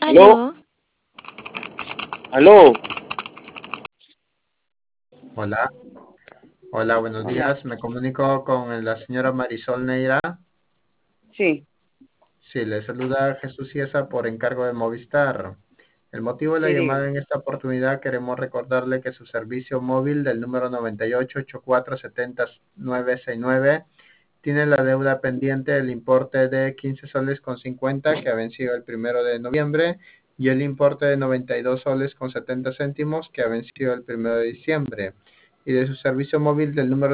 ¿Aló? Aló, ¿Aló? Hola, hola, buenos Hola. días. Me comunico con la señora Marisol Neira. Sí, Sí, le saluda Jesús Ciesa por encargo de Movistar. El motivo de la sí, llamada dígame. en esta oportunidad queremos recordarle que su servicio móvil del número 9884700969 tiene la deuda pendiente del importe de 15 soles con 50 que ha vencido el 1 de noviembre y el importe de 92 soles con 70 céntimos que ha vencido el 1 de diciembre. Y de su servicio móvil del número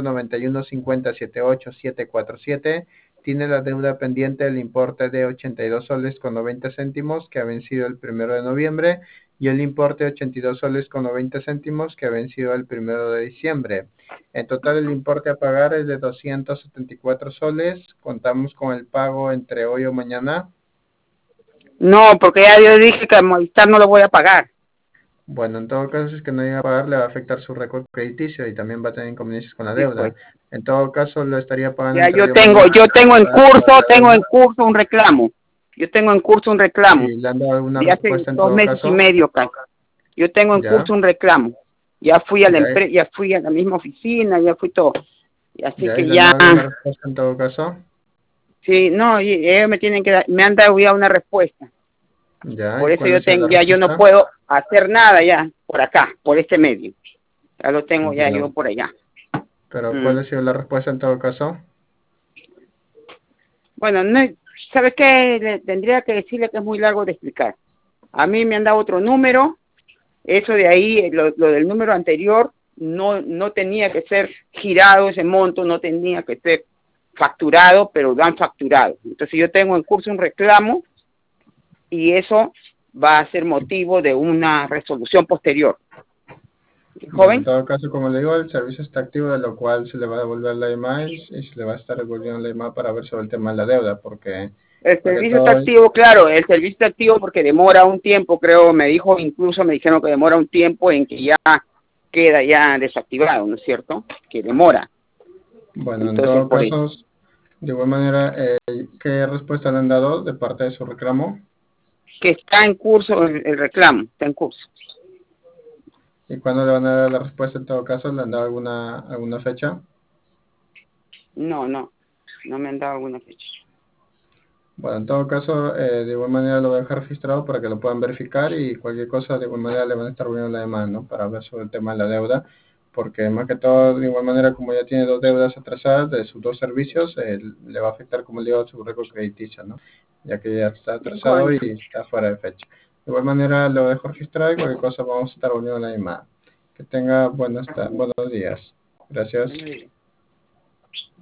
9150787747 tiene la deuda pendiente del importe de 82 soles con 90 céntimos que ha vencido el 1 de noviembre y el importe de 82 soles con 90 céntimos que ha vencido el 1 de diciembre. En total el importe a pagar es de 274 soles. Contamos con el pago entre hoy o mañana. No, porque ya yo dije que a Movistar no lo voy a pagar. Bueno, en todo caso, si es que no llega a pagar, le va a afectar su récord crediticio y también va a tener inconveniencias con la Sí, pues. deuda. En todo caso, lo estaría pagando Ya entre hoy o mañana yo para tengo en pagar toda curso, la deuda. un reclamo. Yo tengo en curso un reclamo Y le han dado alguna de hace respuesta en dos todo meses y caso. medio casi. Yo tengo en Ya, curso un reclamo. Ya fui a la ya, empresa, ya fui a la misma oficina, ya fui todo. Y así ya, y que le han ya, dado alguna respuesta en todo caso. sí, no, y ellos me tienen que dar, me han dado ya una respuesta. Ya, Por ¿y eso cuál ha yo sido tengo, la ya yo no respuesta? puedo hacer nada ya por acá, por este medio. Ya lo tengo ya yo Pero, por allá. pero Mm. ¿cuál ha sido la respuesta en todo caso? Bueno, no, ¿sabe qué? Le tendría que decirle que es muy largo de explicar. A mí me han dado otro número, eso de ahí, lo del número anterior, no tenía que ser girado ese monto, no tenía que ser facturado, pero lo han facturado. Entonces yo tengo en curso un reclamo y eso va a ser motivo de una resolución posterior. Bueno, en ¿Joven? todo caso, como le digo, el servicio está activo, de lo cual se le va a devolver la llamada y se le va a estar devolviendo la llamada para ver sobre el tema de la deuda, porque El más que servicio está todo, activo, claro, el servicio está activo porque demora un tiempo, creo, incluso me dijeron que demora un tiempo en que ya queda ya desactivado, ¿no es cierto? Que demora. bueno, en Entonces, todo por eso. caso, de igual manera, ¿qué respuesta le han dado de parte de su reclamo? Que está en curso el reclamo, está en curso. ¿Y cuándo le van a dar la respuesta en todo caso? ¿Le han dado alguna fecha? No me han dado alguna fecha. Bueno, en todo caso, de igual manera lo voy a dejar registrado para que lo puedan verificar y cualquier cosa de igual manera le van a estar volviendo la demanda, ¿no? Para ver sobre el tema de la deuda, porque más que todo, de igual manera, como ya tiene dos deudas atrasadas de sus dos servicios, le va a afectar, como le digo, su récord crediticio, ¿no? Ya que ya está Bien, atrasado joven. y está fuera de fecha. De igual manera lo dejo registrado y cualquier cosa vamos a estar volviendo la llamada. Que tenga buenos días. Gracias. Buenos días.